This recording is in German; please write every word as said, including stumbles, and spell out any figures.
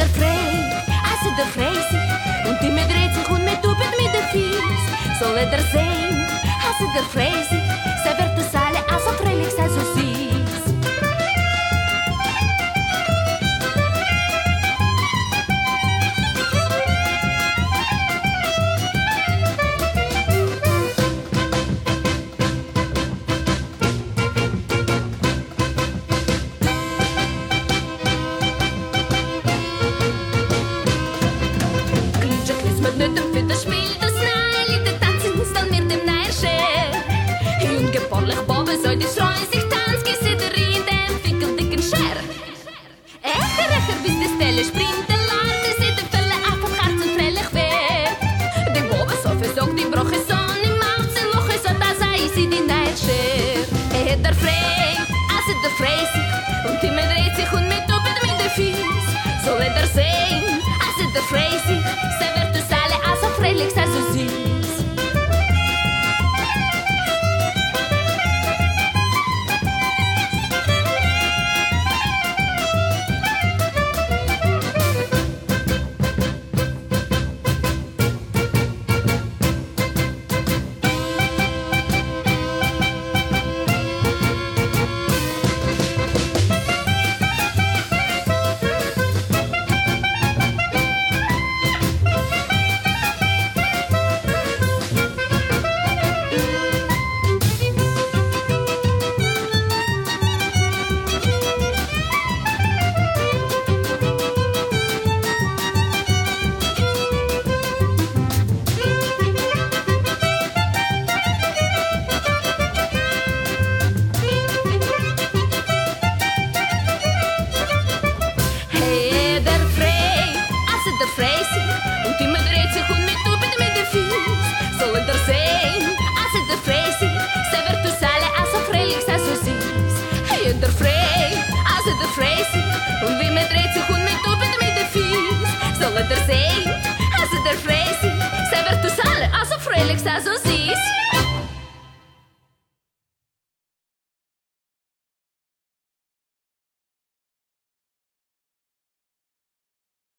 frei, also der Freisi. Und die mir dreht sich und mir tupet mit der Fies. Soll er der sehen, also der Freisi. Se wird das alle, also freilich sei so süß. Mit dem Fitterspiel, das Nein, die tanzen uns dann mit dem Neierschär. Und geborlich Bobbe soll die Schreien sich tanz, Gesiderie in dem fickel dicken Scher. Echter Recher bis die Stelle springt, der Lard, die sieht die Fälle ab vom Herzen freilich weh. Die Bobbe so versorgt, die Broche Sonne, im Macht sie Loche, so da sei sie die Neierschär. Er hat der Frey, also der Frey sich, und die mir dreht sich und mit tupet mit der Fies. Soll er der sehen, also der Frey sich, freilich sei so süß. Und die mir dreht sich und mit tupet mit der Fies. Soll er der sehen, also der Freisi. Se wird uns alle, also freilich sei so süß. Hey, der Frey, also der Freisi. Und wie mir dreht sich und mit tupet mit der Fies. Soll er der sehen, also der Freisi. Se wird uns alle, also freilich sei so süß.